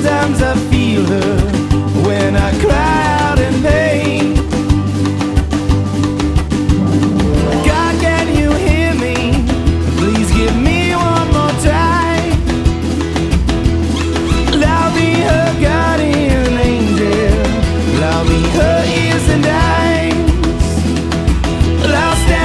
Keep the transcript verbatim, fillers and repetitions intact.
Sometimes I feel her when I cry out in pain. God, can you hear me? Please give me one more time. Allow me her guardian angel. Allow me her ears and eyes. I'll stand